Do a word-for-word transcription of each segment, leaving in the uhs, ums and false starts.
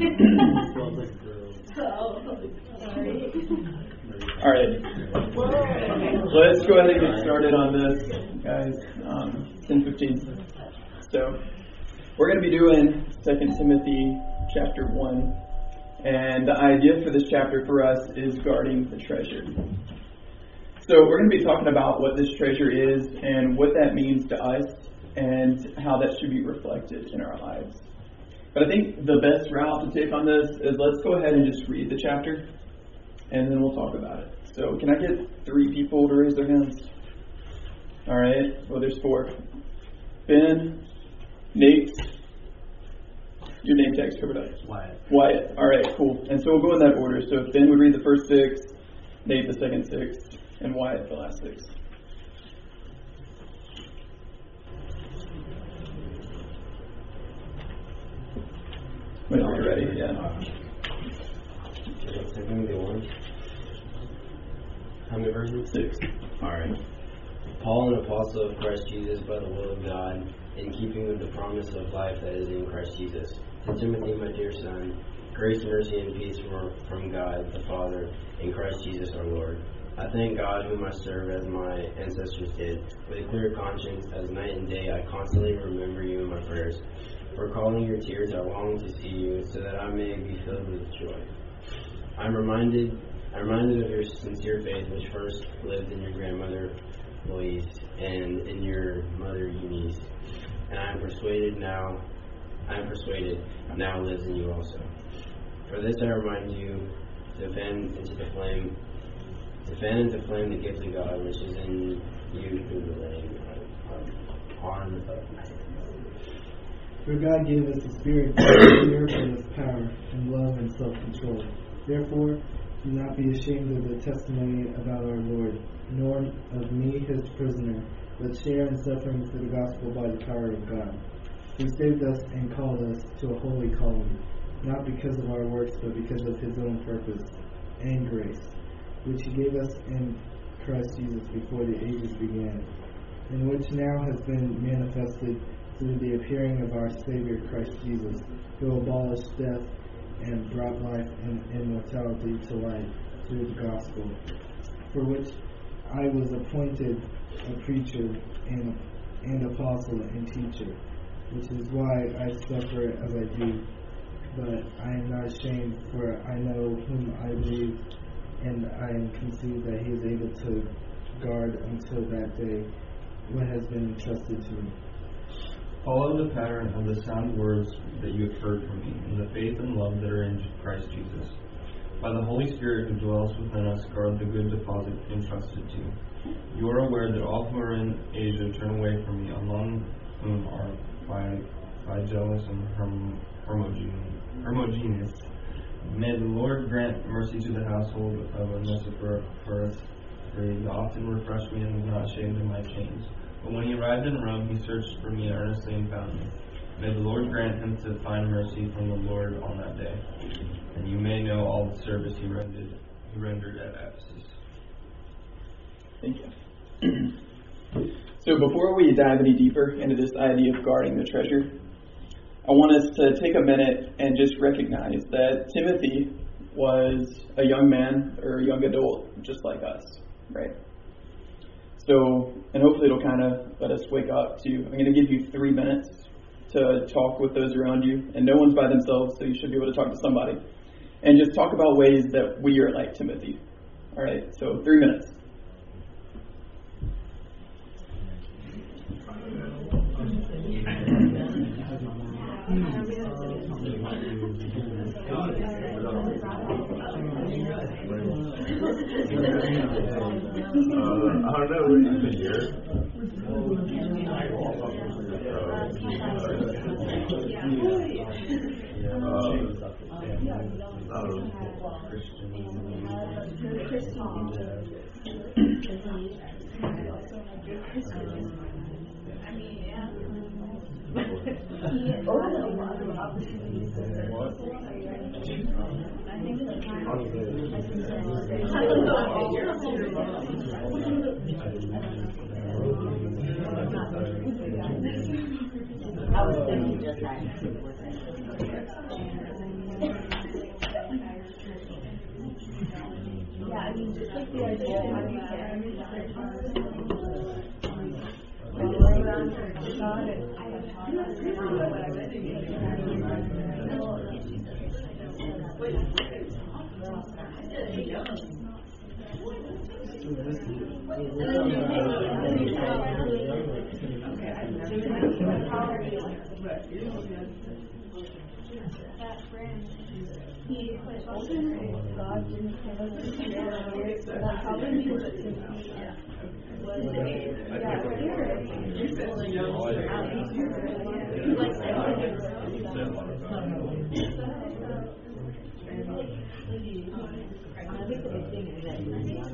All right. Let's go ahead and get started on this, guys. Um, ten fifteen. So, we're going to be doing Second Timothy chapter one. And the idea for this chapter for us is guarding the treasure. So, we're going to be talking about what this treasure is and what that means to us and how that should be reflected in our lives. But I think the best route to take on this is let's go ahead and just read the chapter, and then we'll talk about it. So can I get three people to raise their hands? All right. Well, there's four. Ben, Nate, your name tag's covered up. Wyatt. Wyatt. All right, cool. And so we'll go in that order. So if Ben would read the first six, Nate the second six, and Wyatt the last six. Whenever you're ready, yeah. Second Timothy one. How many verses? Six. Alright. Paul, an apostle of Christ Jesus by the will of God, in keeping with the promise of life that is in Christ Jesus. To Timothy, my dear son, grace, mercy, and peace from, from God the Father and Christ Jesus our Lord. I thank God, whom I serve as my ancestors did. With a clear conscience, as night and day, I constantly remember you in my prayers. Recalling your tears, I long to see you, so that I may be filled with joy. I'm reminded, I'm reminded of your sincere faith, which first lived in your grandmother Louise and in your mother Eunice, and I am persuaded now, I am persuaded now lives in you also. For this I remind you to fan into the flame, to fan into flame the gift of God which is in you through the laying on of. For God gave us a spirit of fear, but of power, and love, and self-control. Therefore, do not be ashamed of the testimony about our Lord, nor of me, his prisoner, but share in suffering for the gospel by the power of God, who saved us and called us to a holy calling, not because of our works, but because of his own purpose and grace, which he gave us in Christ Jesus before the ages began, and which now has been manifested through the appearing of our Savior Christ Jesus, who abolished death and brought life and immortality to light through the gospel, for which I was appointed a preacher and, and apostle and teacher, which is why I suffer as I do. But I am not ashamed, for I know whom I believe, and I am conceived that he is able to guard until that day what has been entrusted to me. Follow the pattern of the sound words that you have heard from me, in the faith and love that are in Christ Jesus. By the Holy Spirit who dwells within us, guard the good deposit entrusted to you. You are aware that all who are in Asia turn away from me, among whom are Phygelus and Herm- Hermogenes. May the Lord grant mercy to the household of Onesiphorus, for he often refreshed me and was not ashamed of my chains. But when he arrived in Rome, he searched for me earnestly and found me. May the Lord grant him to find mercy from the Lord on that day. And you may know all the service he rendered, he rendered at Ephesus. Thank you. So before we dive any deeper into this idea of guarding the treasure, I want us to take a minute and just recognize that Timothy was a young man or a young adult just like us, right? So, and hopefully it'll kind of let us wake up to, I'm going to give you three minutes to talk with those around you. And no one's by themselves, so you should be able to talk to somebody. And just talk about ways that we are like Timothy. All right, so three minutes. Uh, I don't know, it's been years. I was thinking just that. He told him if God didn't give us the spirit, that probably means that Timothy was I think the big thing is that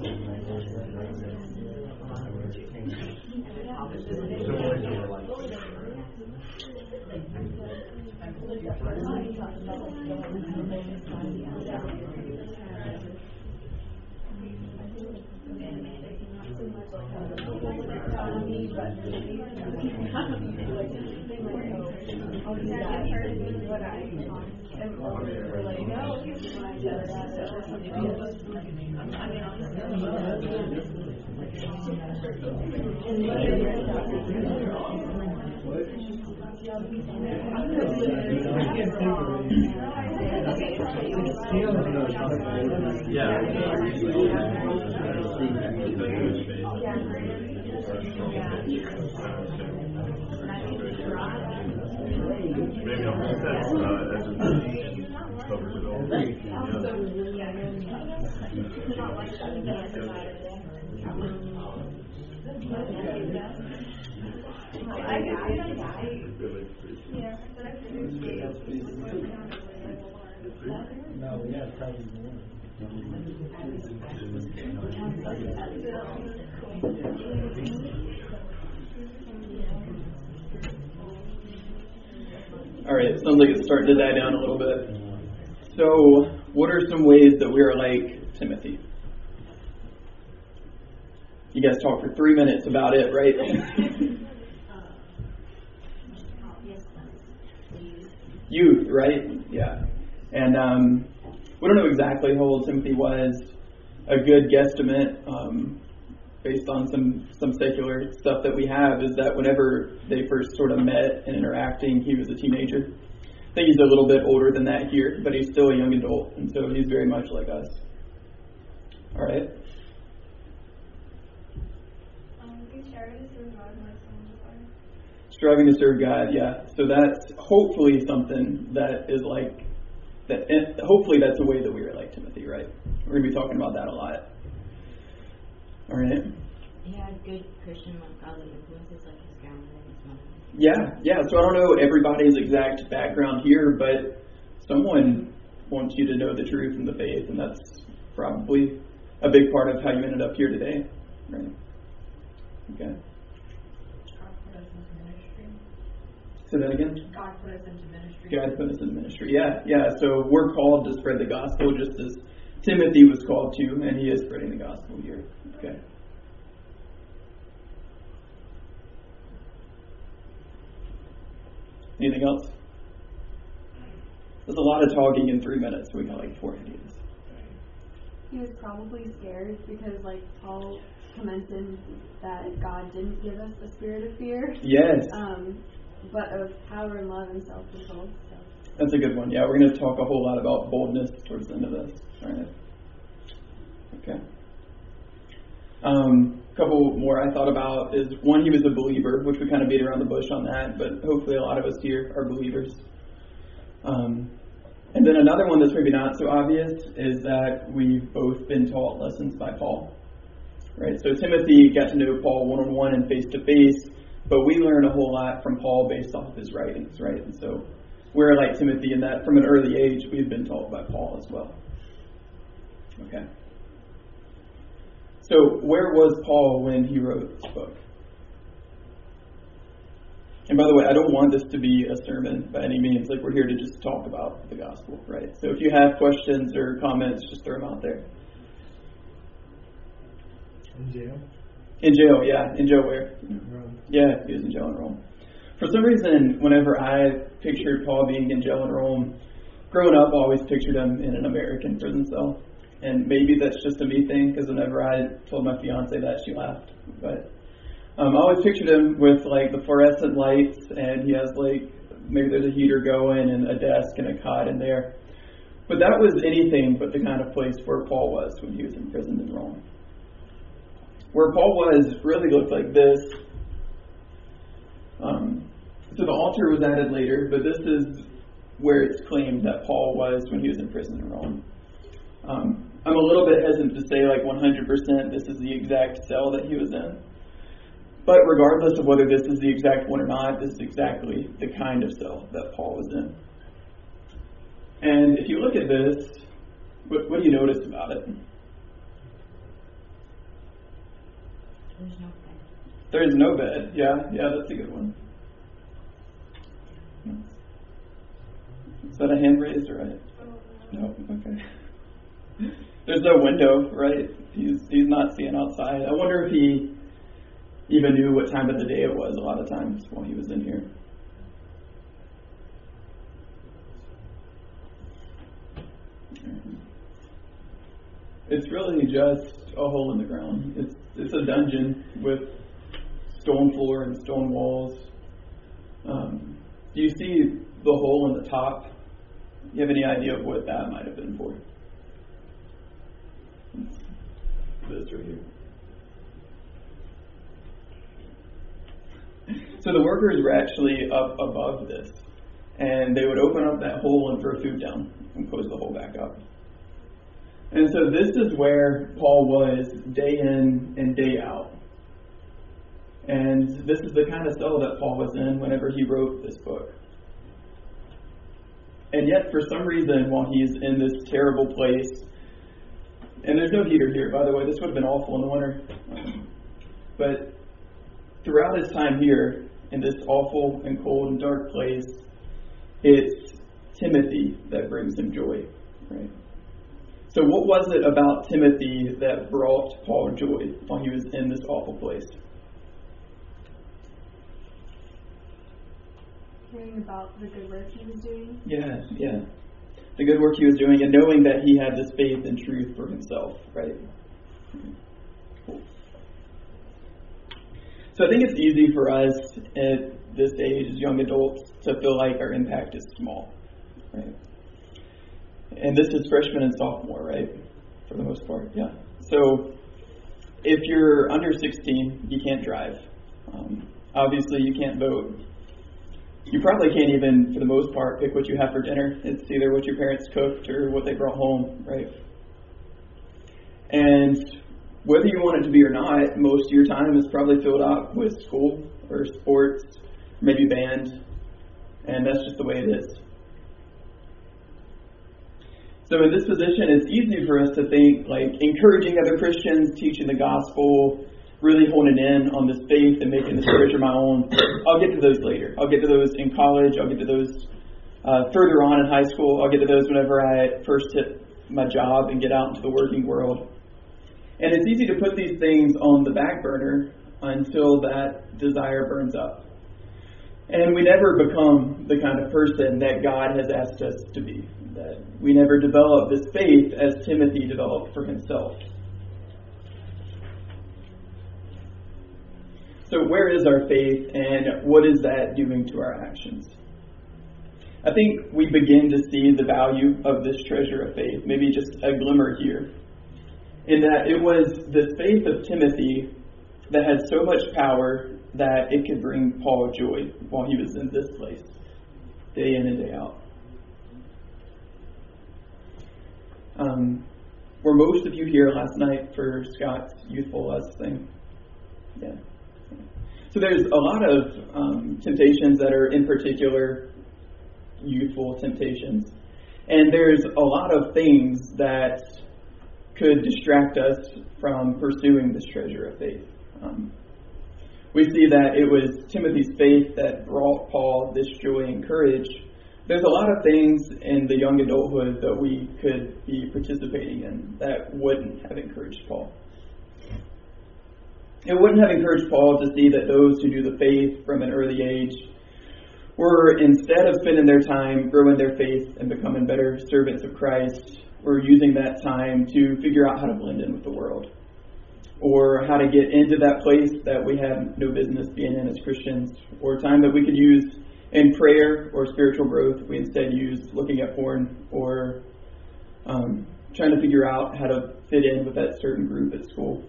Maybe I'm just that uh, as a covers it all. No, we have probably more. All right, it sounds like it's starting to die down a little bit. So, what are some ways that we are like Timothy? You guys talked for three minutes about it, right? Youth, right? Yeah. And um, we don't know exactly how old Timothy was. A good guesstimate, um, based on some, some secular stuff that we have, is that whenever they first sort of met and interacting, he was a teenager. I think he's a little bit older than that here, but he's still a young adult, and so he's very much like us. All right. Um, striving to serve God, like someone before. Striving to serve God, yeah. So that's hopefully something that is like that. And hopefully, that's a way that we are like Timothy, right? We're going to be talking about that a lot. All right. he had good Christian, like godly influences, like his grandmother and his mother. Yeah, yeah. So I don't know everybody's exact background here, but someone wants you to know the truth and the faith, and that's probably a big part of how you ended up here today, right? Okay. God put us into ministry. Say that again. God put us into ministry. God put us in ministry. Yeah, yeah. So we're called to spread the gospel, just as Timothy was called to, and he is spreading the gospel here. Okay. Anything else? There's a lot of talking in three minutes. We got like four ideas. He was probably scared because, like, Paul commented that God didn't give us a spirit of fear. Yes. Um, but of power and love and self-control. So. That's a good one. Yeah, we're going to talk a whole lot about boldness towards the end of this. All right. Okay. Um, a couple more I thought about is, one, he was a believer, which we kind of beat around the bush on that, but hopefully a lot of us here are believers. Um, and then another one that's maybe not so obvious is that we've both been taught lessons by Paul. Right? So Timothy got to know Paul one-on-one and face-to-face, but we learn a whole lot from Paul based off of his writings, right? And so we're like Timothy in that from an early age we've been taught by Paul as well. Okay. So where was Paul when he wrote this book? And by the way, I don't want this to be a sermon by any means. Like, we're here to just talk about the gospel, right? So if you have questions or comments, just throw them out there. In jail? In jail, yeah. In jail where? Rome. Yeah, he was in jail in Rome. For some reason, whenever I pictured Paul being in jail in Rome, growing up, I always pictured him in an American prison cell. And maybe that's just a me thing, because whenever I told my fiance that, she laughed. But um, I always pictured him with like the fluorescent lights, and he has like, maybe there's a heater going and a desk and a cot in there. But that was anything but the kind of place where Paul was when he was imprisoned in Rome. Where Paul was really looked like this. Um, so the altar was added later, but this is where it's claimed that Paul was when he was in prison in Rome. Um, I'm a little bit hesitant to say like one hundred percent this is the exact cell that he was in. But regardless of whether this is the exact one or not, this is exactly the kind of cell that Paul was in. And if you look at this, what, what do you notice about it? There's no bed. There is no bed. Yeah, yeah, that's a good one. Is that a hand raised, right? No, okay. There's no window, right? He's he's not seeing outside. I wonder if he even knew what time of the day it was a lot of times while he was in here. It's really just a hole in the ground. It's it's a dungeon with stone floor and stone walls. Um, do you see the hole in the top? Do you have any idea of what that might have been for? This right here. So the workers were actually up above this, and they would open up that hole and throw food down and close the hole back up. And so this is where Paul was day in and day out. And this is the kind of cell that Paul was in whenever he wrote this book. And yet, for some reason, while he's in this terrible place, and there's no heater here, by the way, this would have been awful in the winter. Um, but throughout his time here, in this awful and cold and dark place, it's Timothy that brings him joy, right? So what was it about Timothy that brought Paul joy while he was in this awful place? Hearing about the good work he was doing. Yeah, yeah. The good work he was doing, and knowing that he had this faith and truth for himself, right? Cool. So I think it's easy for us at this age, as young adults, to feel like our impact is small, right? And this is freshman and sophomore, right? For the most part, yeah. So if you're under sixteen, you can't drive. Um, obviously, you can't vote. You probably can't even, for the most part, pick what you have for dinner. It's either what your parents cooked or what they brought home, right? And whether you want it to be or not, most of your time is probably filled up with school or sports, maybe band, and that's just the way it is. So in this position, it's easy for us to think like encouraging other Christians, teaching the gospel, really honing in on this faith and making the scripture my own. I'll get to those later. I'll get to those in college. I'll get to those uh, further on in high school. I'll get to those whenever I first hit my job and get out into the working world. And it's easy to put these things on the back burner until that desire burns up. And we never become the kind of person that God has asked us to be. That we never develop this faith as Timothy developed for himself. So where is our faith, and what is that doing to our actions? I think we begin to see the value of this treasure of faith, maybe just a glimmer here, in that it was the faith of Timothy that had so much power that it could bring Paul joy while he was in this place, day in and day out. Um, were most of you here last night for Scott's Youthful Us thing? Yeah. So there's a lot of um, temptations that are in particular youthful temptations. And there's a lot of things that could distract us from pursuing this treasure of faith. Um, we see that it was Timothy's faith that brought Paul this joy and courage. There's a lot of things in the young adulthood that we could be participating in that wouldn't have encouraged Paul. It wouldn't have encouraged Paul to see that those who knew the faith from an early age were, instead of spending their time growing their faith and becoming better servants of Christ, we're using that time to figure out how to blend in with the world, or how to get into that place that we have no business being in as Christians, or time that we could use in prayer or spiritual growth. We instead use looking at porn or um, trying to figure out how to fit in with that certain group at school.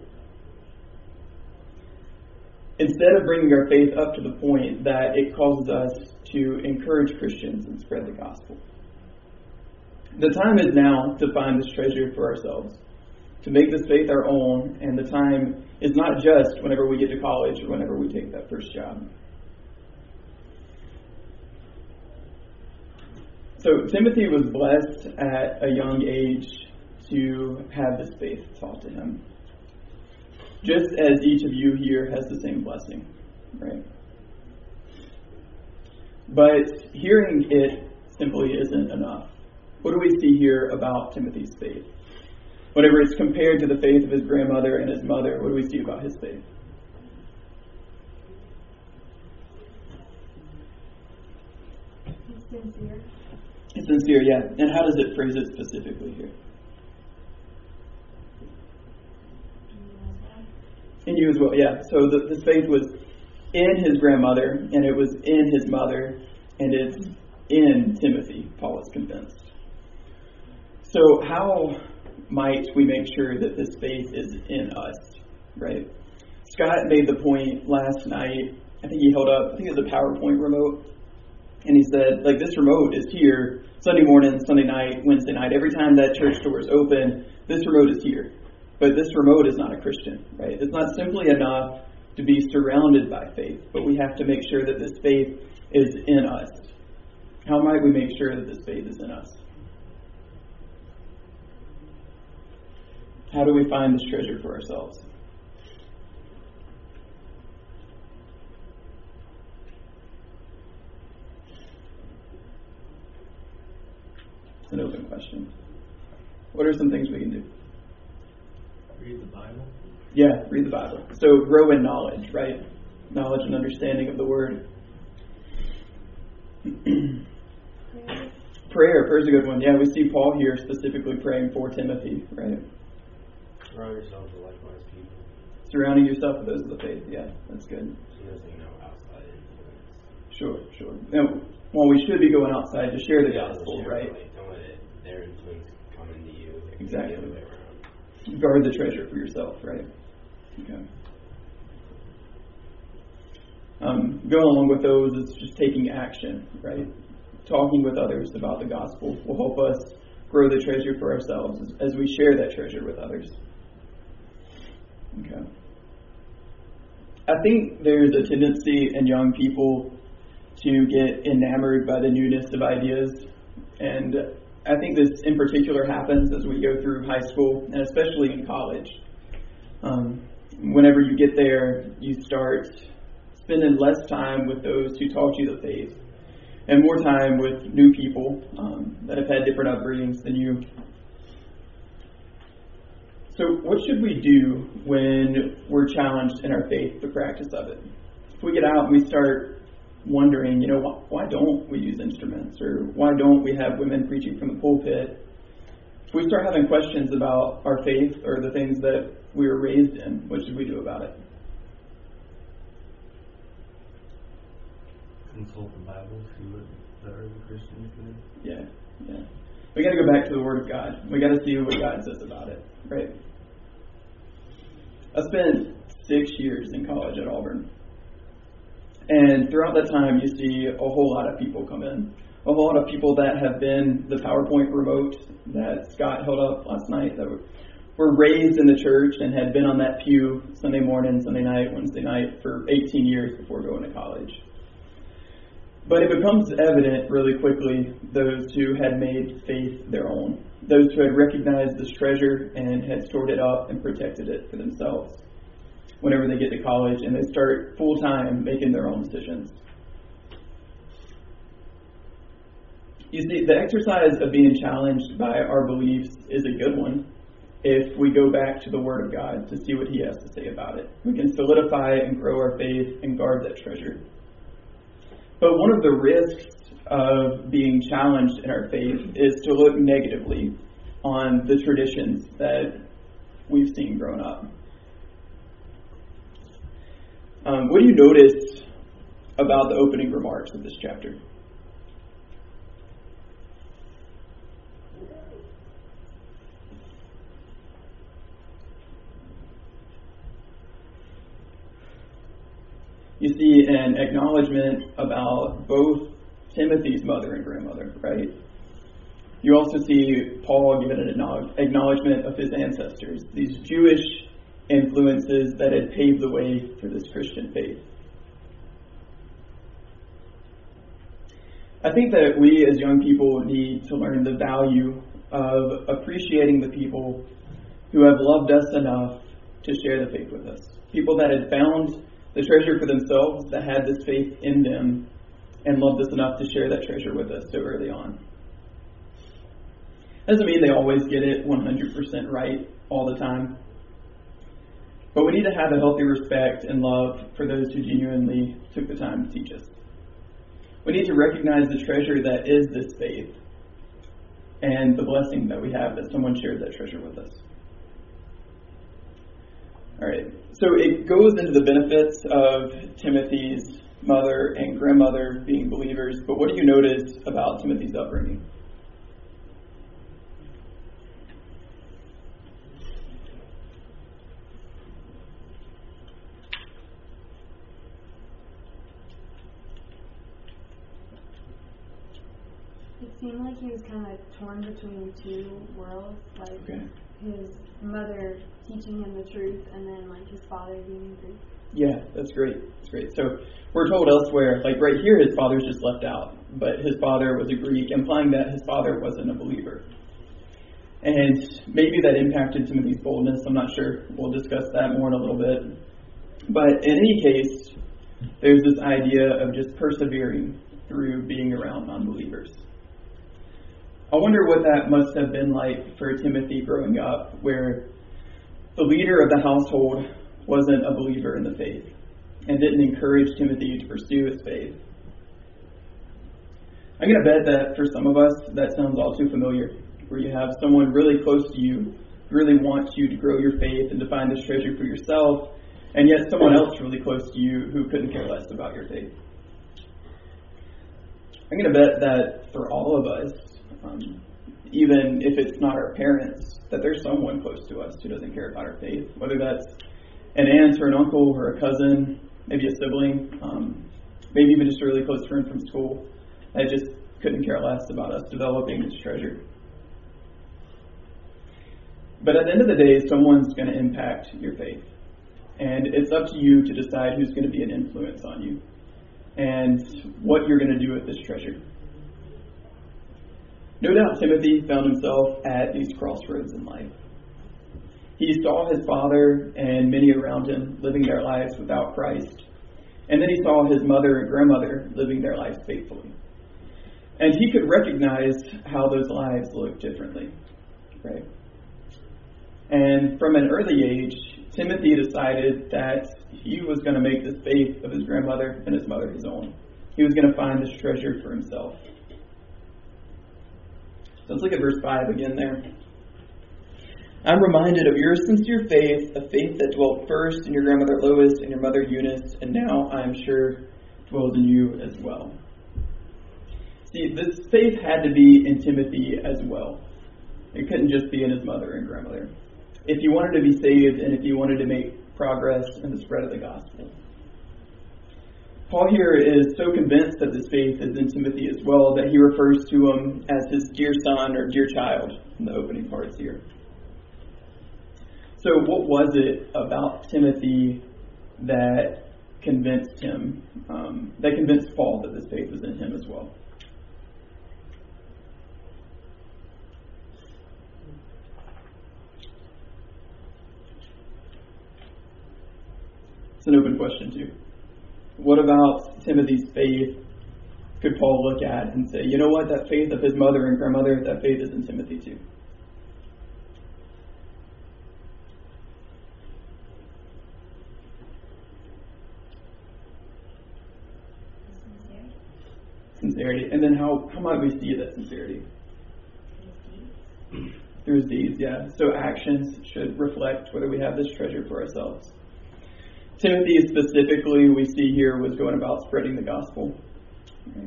Instead of bringing our faith up to the point that it causes us to encourage Christians and spread the gospel. The time is now to find this treasure for ourselves, to make this faith our own, and the time is not just whenever we get to college or whenever we take that first job. So Timothy was blessed at a young age to have this faith taught to him. Just as each of you here has the same blessing, right? But hearing it simply isn't enough. What do we see here about Timothy's faith? Whenever it's compared to the faith of his grandmother and his mother, what do we see about his faith? He's sincere. It's sincere, yeah. And how does it phrase it specifically here? In you as well, yeah. So the, his faith was in his grandmother, and it was in his mother, and it's in Timothy, Paul is convinced. So how might we make sure that this faith is in us, right? Scott made the point last night. I think he held up, I think it was a PowerPoint remote, and he said, like, this remote is here Sunday morning, Sunday night, Wednesday night. Every time that church door is open, this remote is here. But this remote is not a Christian, right? It's not simply enough to be surrounded by faith, but we have to make sure that this faith is in us. How might we make sure that this faith is in us? How do we find this treasure for ourselves? It's an open question. What are some things we can do? Read the Bible. Yeah, read the Bible. So grow in knowledge, right? Knowledge and understanding of the Word. Prayer. Prayer is a good one. Yeah, we see Paul here specifically praying for Timothy, right? Surround yourself with likewise people. Surrounding yourself with those of the faith. Yeah, that's good. She doesn't know outside influence. Sure, sure. Now, well, we should be going outside to share the Yeah, gospel, share, right? Like, don't let it, their influence come into you. Like, Exactly. the other way around. Guard the treasure for yourself, right? Okay. Um, going along with those is just taking action, right? Talking with others about the gospel will help us grow the treasure for ourselves as, as we share that treasure with others. Okay. I think there's a tendency in young people to get enamored by the newness of ideas, and I think this in particular happens as we go through high school and especially in college. Um, whenever you get there, you start spending less time with those who taught you the faith and more time with new people um, that have had different upbringings than you. So what should we do when we're challenged in our faith, the practice of it? If we get out and we start wondering, you know, why, why don't we use instruments? Or why don't we have women preaching from the pulpit? If we start having questions about our faith or the things that we were raised in, what should we do about it? Consult the Bible, see what the early Christians did. Yeah, yeah. We got to go back to the Word of God. We got to see what God says about it, right? I spent six years in college at Auburn. And throughout that time, you see a whole lot of people come in. A whole lot of people that have been the PowerPoint remote that Scott held up last night, that were, were raised in the church and had been on that pew Sunday morning, Sunday night, Wednesday night for eighteen years before going to college. But it becomes evident really quickly those who had made faith their own, those who had recognized this treasure and had stored it up and protected it for themselves whenever they get to college and they start full-time making their own decisions. You see, the exercise of being challenged by our beliefs is a good one if we go back to the Word of God to see what He has to say about it. We can solidify and grow our faith and guard that treasure. But one of the risks of being challenged in our faith is to look negatively on the traditions that we've seen growing up. Um, what do you notice about the opening remarks of this chapter? You see an acknowledgement about both Timothy's mother and grandmother, right? You also see Paul give an acknowledgement of his ancestors, these Jewish influences that had paved the way for this Christian faith. I think that we as young people need to learn the value of appreciating the people who have loved us enough to share the faith with us. People that had found the treasure for themselves, that had this faith in them, and loved us enough to share that treasure with us so early on. Doesn't mean they always get it one hundred percent right all the time. But we need to have a healthy respect and love for those who genuinely took the time to teach us. We need to recognize the treasure that is this faith and the blessing that we have that someone shared that treasure with us. All right, so it goes into the benefits of Timothy's mother and grandmother being believers, but what do you notice about Timothy's upbringing? It seemed like he was kind of torn between two worlds, like Okay. his mother teaching him the truth and then like his father being Greek. Yeah, that's great. That's great. So we're told elsewhere, like right here, his father's just left out, but his father was a Greek, implying that his father wasn't a believer. And maybe that impacted Timothy's boldness. I'm not sure. We'll discuss that more in a little bit. But in any case, there's this idea of just persevering through being around non-believers. I wonder what that must have been like for Timothy growing up, where the leader of the household wasn't a believer in the faith and didn't encourage Timothy to pursue his faith. I'm going to bet that for some of us, that sounds all too familiar, where you have someone really close to you who really wants you to grow your faith and to find this treasure for yourself, and yet someone else really close to you who couldn't care less about your faith. I'm going to bet that for all of us, Um, even if it's not our parents, that there's someone close to us who doesn't care about our faith, whether that's an aunt or an uncle or a cousin, maybe a sibling, um, maybe even just a really close friend from school that just couldn't care less about us developing this treasure. But at the end of the day, someone's going to impact your faith. And it's up to you to decide who's going to be an influence on you and what you're going to do with this treasure. No doubt Timothy found himself at these crossroads in life. He saw his father and many around him living their lives without Christ. And then he saw his mother and grandmother living their lives faithfully. And he could recognize how those lives looked differently. Right? And from an early age, Timothy decided that he was going to make this faith of his grandmother and his mother his own. He was going to find this treasure for himself. Let's look at verse five again there. I'm reminded of your sincere faith, a faith that dwelt first in your grandmother Lois and your mother Eunice, and now I am sure dwells in you as well. See, this faith had to be in Timothy as well. It couldn't just be in his mother and grandmother. If he wanted to be saved and if he wanted to make progress in the spread of the gospel. Paul here is so convinced that this faith is in Timothy as well that he refers to him as his dear son or dear child in the opening parts here. So what was it about Timothy that convinced him, um, that convinced Paul that this faith was in him as well? It's an open question too. What about Timothy's faith could Paul look at and say, you know what, that faith of his mother and grandmother, that faith is in Timothy too? Sincerity. Sincerity. And then how, how might we see that sincerity? Through his deeds, yeah. So actions should reflect whether we have this treasure for ourselves. Timothy specifically, we see here, was going about spreading the gospel. Okay.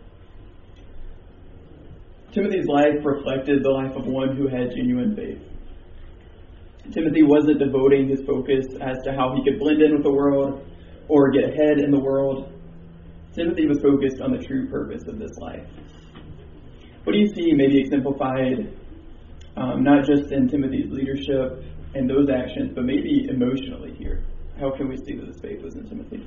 Timothy's life reflected the life of one who had genuine faith. Timothy wasn't devoting his focus as to how he could blend in with the world or get ahead in the world. Timothy was focused on the true purpose of this life. What do you see maybe exemplified um, not just in Timothy's leadership and those actions, but maybe emotionally here? How can we see that his faith was in Timothy?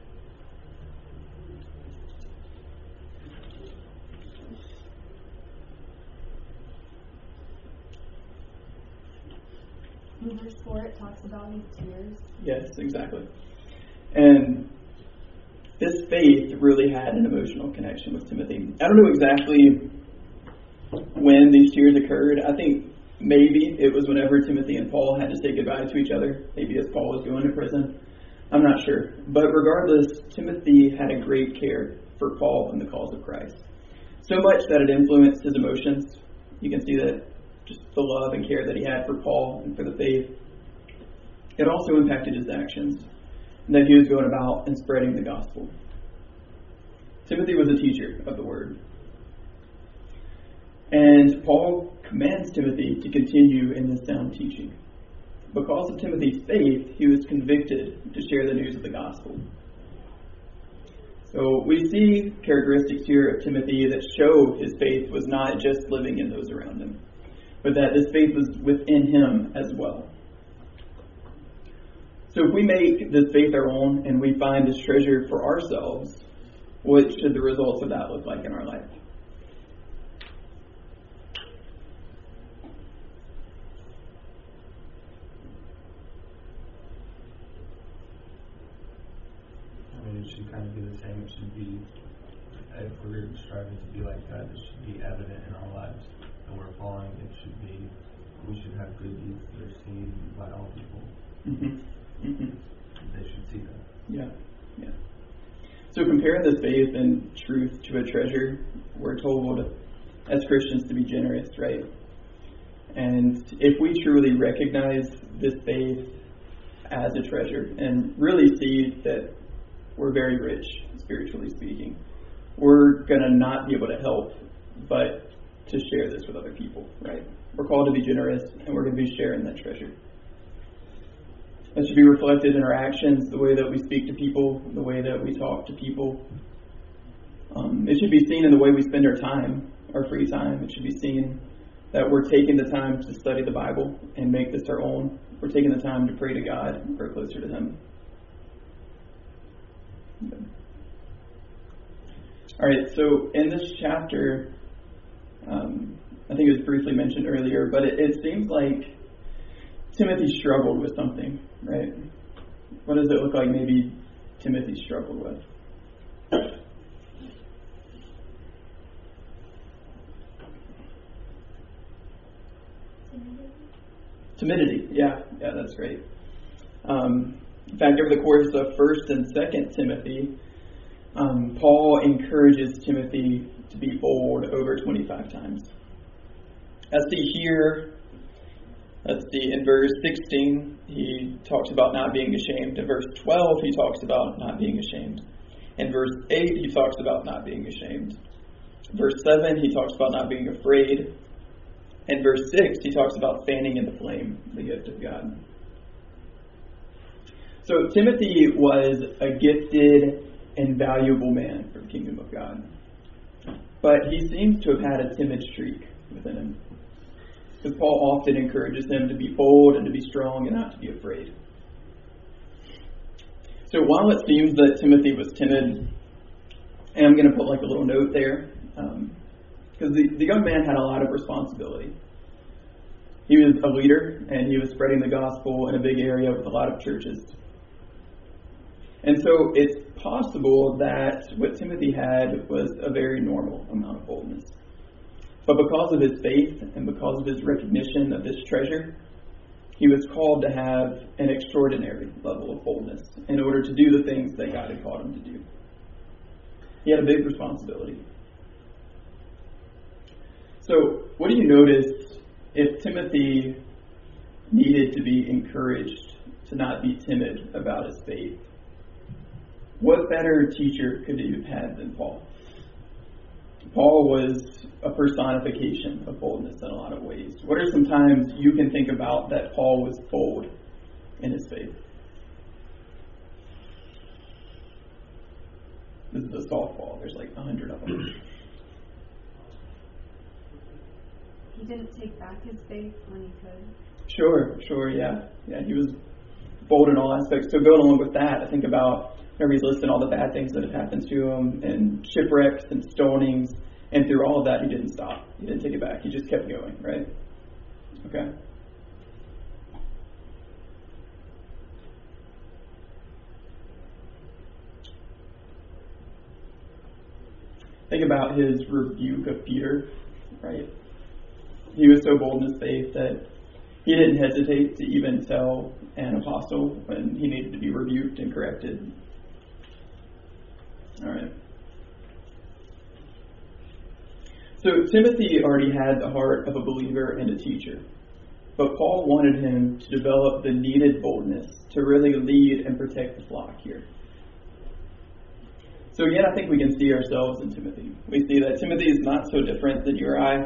In verse four, it talks about his tears. Yes, exactly. And this faith really had an emotional connection with Timothy. I don't know exactly when these tears occurred. I think maybe it was whenever Timothy and Paul had to say goodbye to each other. Maybe as Paul was going to prison. I'm not sure. But regardless, Timothy had a great care for Paul and the cause of Christ. So much that it influenced his emotions. You can see that just the love and care that he had for Paul and for the faith. It also impacted his actions, and that he was going about and spreading the gospel. Timothy was a teacher of the word. And Paul commands Timothy to continue in this sound teaching. Because of Timothy's faith, he was convicted to share the news of the gospel. So we see characteristics here of Timothy that show his faith was not just living in those around him, but that this faith was within him as well. So if we make this faith our own and we find this treasure for ourselves, what should the results of that look like in our life? I mean, it should kind of be the same. It should be, if we're striving to be like that, it should be evident in our lives that we're following. It should be, we should have good deeds that are seen by all people. Mm-hmm. Mm-hmm. They should see that. Yeah, yeah. So comparing this faith and truth to a treasure, we're told as Christians to be generous, right? And if we truly recognize this faith as a treasure and really see that we're very rich, spiritually speaking, we're going to not be able to help but to share this with other people, right? We're called to be generous, and we're going to be sharing that treasure. It should be reflected in our actions, the way that we speak to people, the way that we talk to people. Um, it should be seen in the way we spend our time, our free time. It should be seen that we're taking the time to study the Bible and make this our own. We're taking the time to pray to God and grow closer to Him. Okay. All right, so in this chapter, um, I think it was briefly mentioned earlier, but it, it seems like Timothy struggled with something, right? What does it look like maybe Timothy struggled with? Timidity. Timidity, yeah, yeah, that's great. Um, in fact, over the course of First and Second Timothy, um, Paul encourages Timothy to be bold over twenty-five times. Let's see here. Let's see, in verse sixteen, he talks about not being ashamed. In verse twelve, he talks about not being ashamed. In verse eight, he talks about not being ashamed. Verse seven, he talks about not being afraid. In verse six, he talks about fanning in the flame, the gift of God. So Timothy was a gifted and valuable man for the kingdom of God. But he seems to have had a timid streak within him. Because Paul often encourages him to be bold and to be strong and not to be afraid. So while it seems that Timothy was timid, and I'm going to put like a little note there, um, because the, the young man had a lot of responsibility. He was a leader, and he was spreading the gospel in a big area with a lot of churches. And so it's possible that what Timothy had was a very normal amount of boldness. But because of his faith and because of his recognition of this treasure, he was called to have an extraordinary level of boldness in order to do the things that God had called him to do. He had a big responsibility. So what do you notice if Timothy needed to be encouraged to not be timid about his faith, what better teacher could he have had than Paul? Paul was a personification of boldness in a lot of ways. What are some times you can think about that Paul was bold in his faith? This is a softball. There's like a hundred of them. He didn't take back his faith when he could. Sure, sure, yeah. Yeah, he was bold in all aspects. So going along with that, I think about, remember he's listing all the bad things that have happened to him, and shipwrecks and stonings, and through all of that, he didn't stop. He didn't take it back. He just kept going, right? Okay. Think about his rebuke of Peter, right? He was so bold in his faith that he didn't hesitate to even tell an apostle when he needed to be rebuked and corrected. All right. So Timothy already had the heart of a believer and a teacher, but Paul wanted him to develop the needed boldness to really lead and protect the flock here. So again, I think we can see ourselves in Timothy. We see that Timothy is not so different than you or I.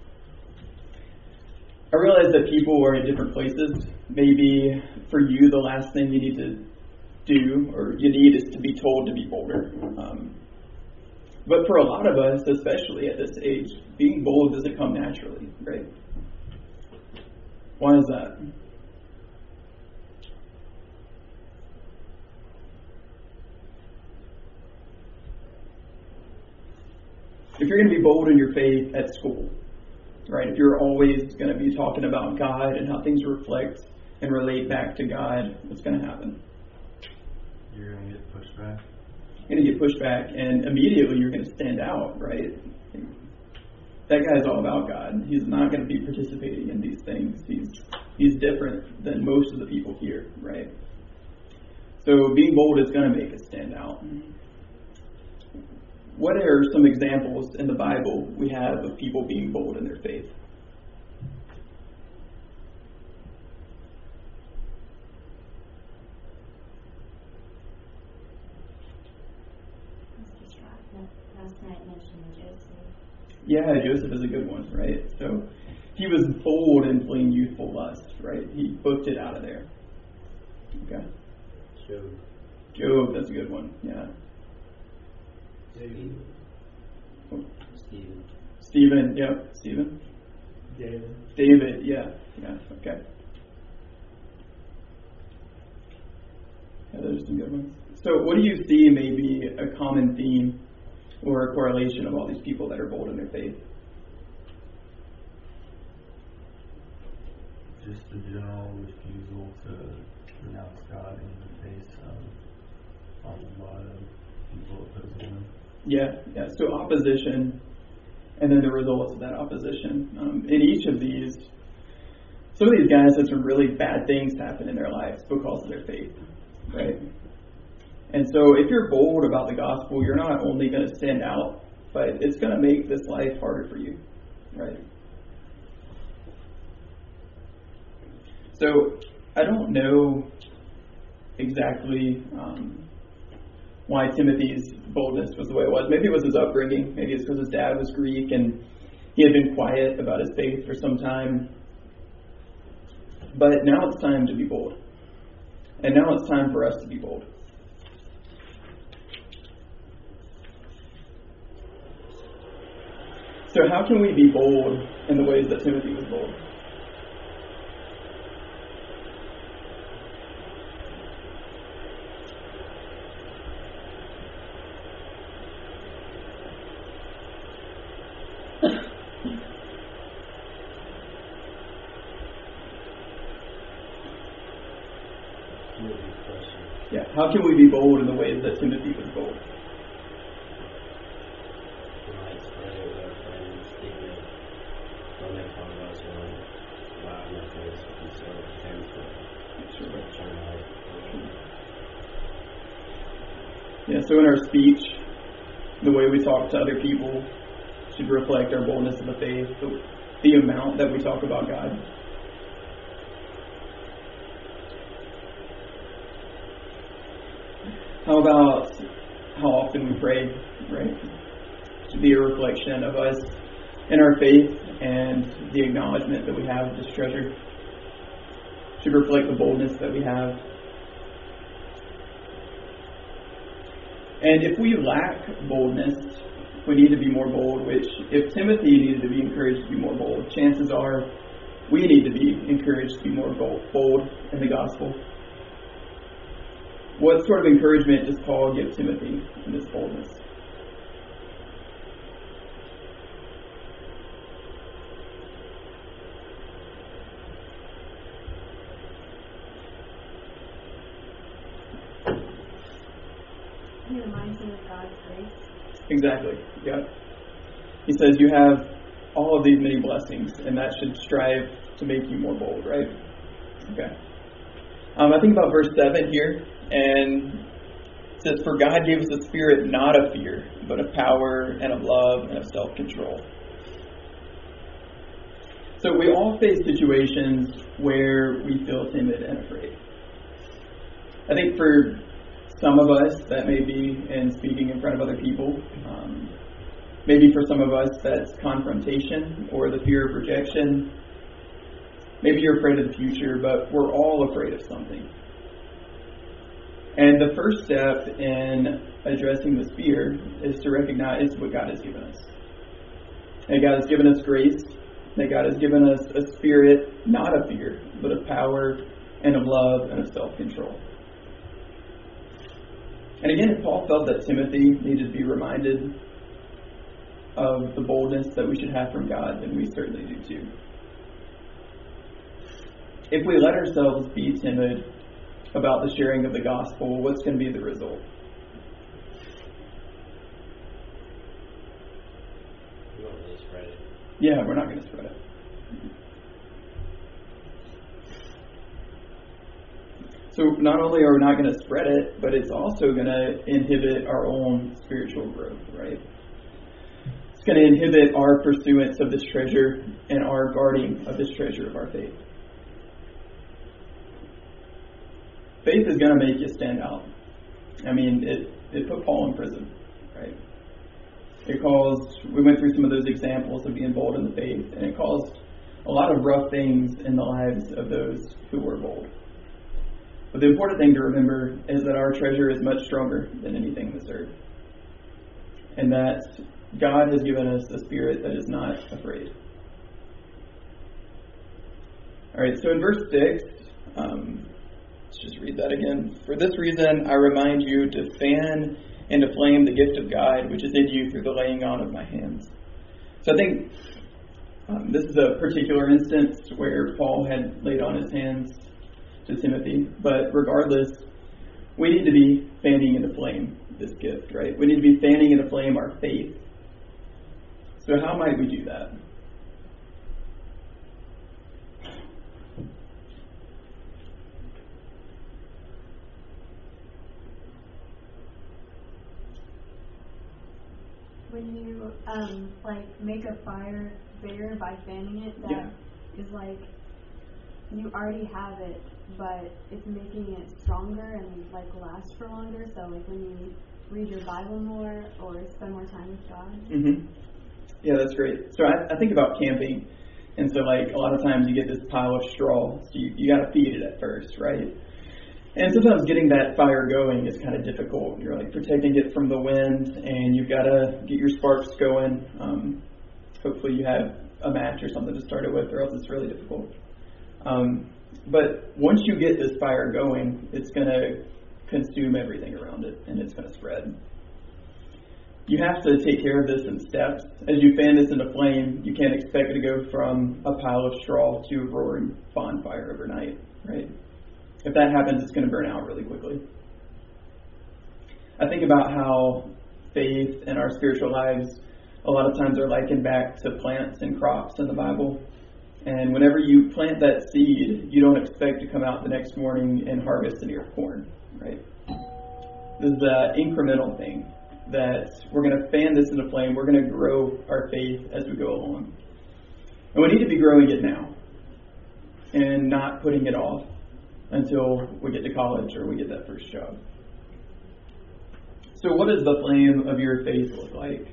I realize that people are in different places. Maybe for you, the last thing you need to do or you need is to be told to be bolder. Um, but for a lot of us, especially at this age, being bold doesn't come naturally, right? Why is that? If you're going to be bold in your faith at school, right? If you're always going to be talking about God and how things reflect and relate back to God, what's going to happen? You're going to get pushed back. You're going to get pushed back, and immediately you're going to stand out, right? That guy's all about God. He's not going to be participating in these things. He's he's different than most of the people here, right? So being bold is going to make us stand out. What are some examples in the Bible we have of people being bold in their faith? Last night mentioned Joseph. Yeah, Joseph is a good one, right? So he was bold in fleeing youthful lust, right? He booked it out of there. Okay. Job. Job, that's a good one, yeah. Stephen. Stephen. Stephen, yep. Stephen. David. David, yeah. Yeah, okay. Yeah, those are some good ones. So what do you see maybe a common theme or a correlation of all these people that are bold in their faith? Just the general refusal to renounce God in the face of a lot of people opposing him. Yeah, yeah. So opposition, and then the results of that opposition. Um, in each of these, some of these guys had some really bad things happen in their lives because of their faith, right? And so if you're bold about the gospel, you're not only going to stand out, but it's going to make this life harder for you, right? So I don't know exactly um, why Timothy's boldness was the way it was. Maybe it was his upbringing. Maybe it's because his dad was Greek and he had been quiet about his faith for some time. But now it's time to be bold. And now it's time for us to be bold. So how can we be bold in the ways that Timothy was bold? Yeah, how can we be bold in the ways that Timothy was bold? Yeah, so in our speech, the way we talk to other people should reflect our boldness of the faith. The, the amount that we talk about God? How about how often we pray, right? It should be a reflection of us in our faith and the acknowledgement that we have of this treasure. It should reflect the boldness that we have. And if we lack boldness, we need to be more bold, which if Timothy needed to be encouraged to be more bold, chances are we need to be encouraged to be more bold, bold in the gospel. What sort of encouragement does Paul give Timothy in this boldness? He reminds him of God's grace. Exactly, yeah. He says you have all of these many blessings, and that should strive to make you more bold, right? Okay. Um, I think about verse seven here, and it says, "For God gave us a spirit not of fear, but of power and of love and of self-control." So we all face situations where we feel timid and afraid. I think for some of us, that may be in speaking in front of other people. Um, maybe for some of us, that's confrontation or the fear of rejection. Maybe you're afraid of the future, but we're all afraid of something. And the first step in addressing this fear is to recognize what God has given us. And God has given us grace. That God has given us a spirit, not of fear, but of power and of love and of self-control. And again, if Paul felt that Timothy needed to be reminded of the boldness that we should have from God, then we certainly do too. If we let ourselves be timid about the sharing of the gospel, what's going to be the result? We won't really spread it. Yeah, we're not going to spread it. So not only are we not going to spread it, but it's also going to inhibit our own spiritual growth, right? It's going to inhibit our pursuance of this treasure and our guarding of this treasure of our faith. Faith is going to make you stand out. I mean, it, it put Paul in prison, right? It caused, we went through some of those examples of being bold in the faith, and it caused a lot of rough things in the lives of those who were bold. But the important thing to remember is that our treasure is much stronger than anything in this earth. And that God has given us a spirit that is not afraid. Alright, so in verse six, um, let's just read that again. "For this reason I remind you to fan and to flame the gift of God, which is in you through the laying on of my hands." So I think um, this is a particular instance where Paul had laid on his hands to Timothy, but regardless, we need to be fanning into flame this gift, right? We need to be fanning into flame our faith. So how might we do that? When you um like make a fire bigger by fanning it, that Yeah. is like you already have it, but it's making it stronger and like last for longer. So like when you read your Bible more or spend more time with God. Mm-hmm. Yeah, that's great. So I, I think about camping, and so like a lot of times you get this pile of straw, so you, you got to feed it at first, right? And sometimes getting that fire going is kind of difficult. You're like protecting it from the wind, and you've got to get your sparks going. Um, hopefully you have a match or something to start it with, or else it's really difficult. Um, but once you get this fire going, it's going to consume everything around it, and it's going to spread. You have to take care of this in steps. As you fan this into flame, you can't expect it to go from a pile of straw to a roaring bonfire overnight, right? If that happens, it's going to burn out really quickly. I think about how faith and our spiritual lives a lot of times are likened back to plants and crops in the Bible. And whenever you plant that seed, you don't expect to come out the next morning and harvest an ear of corn, right? This is an incremental thing that we're going to fan this into flame. We're going to grow our faith as we go along. And we need to be growing it now and not putting it off until we get to college or we get that first job. So what does the flame of your faith look like?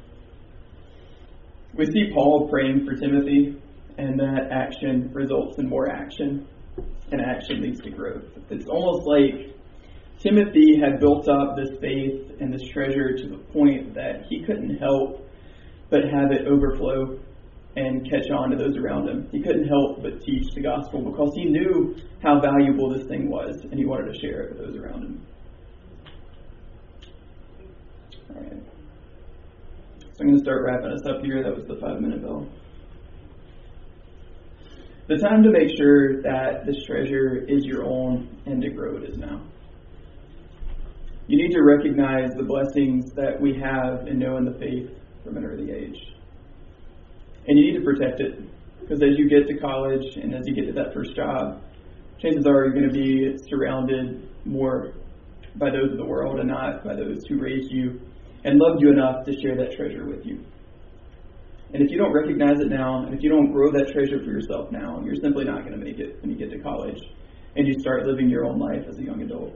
We see Paul praying for Timothy, and that action results in more action, and action leads to growth. It's almost like Timothy had built up this faith and this treasure to the point that he couldn't help but have it overflow and catch on to those around him. He couldn't help but teach the gospel because he knew how valuable this thing was, and he wanted to share it with those around him. All right. So I'm going to start wrapping us up here. That was the five-minute bell. The time to make sure that this treasure is your own and to grow it is now. You need to recognize the blessings that we have in knowing the faith from an early age. And you need to protect it, because as you get to college and as you get to that first job, chances are you're going to be surrounded more by those of the world and not by those who raised you and loved you enough to share that treasure with you. And if you don't recognize it now, and if you don't grow that treasure for yourself now, you're simply not going to make it when you get to college and you start living your own life as a young adult.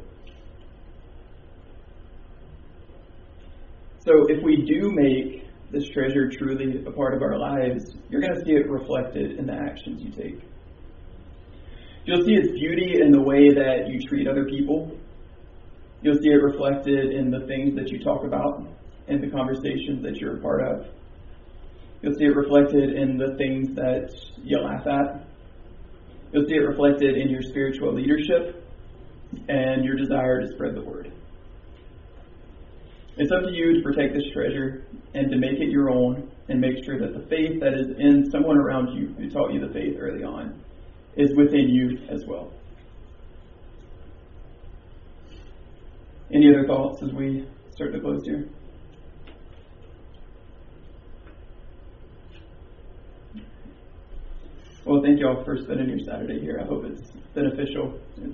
So if we do make this treasure truly a part of our lives, you're going to see it reflected in the actions you take. You'll see its beauty in the way that you treat other people. You'll see it reflected in the things that you talk about and the conversations that you're a part of. You'll see it reflected in the things that you laugh at. You'll see it reflected in your spiritual leadership and your desire to spread the word. It's up to you to protect this treasure and to make it your own and make sure that the faith that is in someone around you who taught you the faith early on is within you as well. Any other thoughts as we start to close here? Well, thank you all for spending your Saturday here. I hope it's beneficial.